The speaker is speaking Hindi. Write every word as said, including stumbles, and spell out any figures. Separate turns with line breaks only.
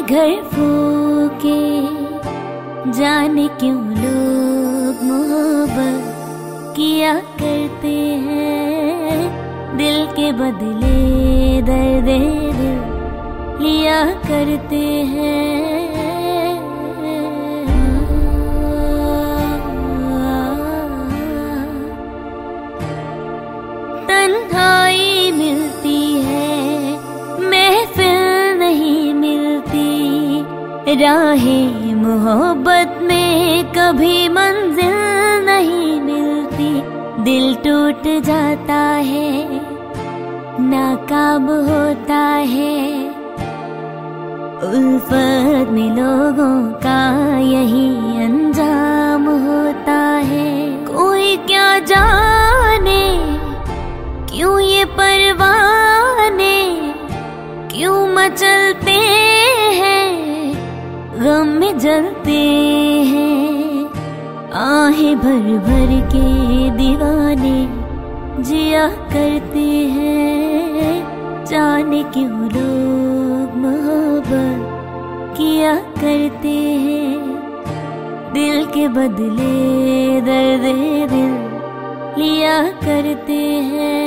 घर फूके, जाने क्यों लोग मोहब्बत किया करते हैं। दिल के बदले दर्द दिल लिया करते हैं। तन्हाई मिलती है, महफिल नहीं मिलती। राहें मोहब्बत में कभी मंजिल नहीं मिलती। दिल टूट जाता है, नाकाम होता है। उल्फत में लोगों का यही अंजाम होता है। कोई क्या जाने क्यों ये परवाने क्यों मचलते हैं, गम में जलते हैं। आहें भर भर के दीवाने जिया करते हैं। जाने क्यों लोग मोहब्बत किया करते हैं। दिल के बदले दर्द दिल लिया करते हैं।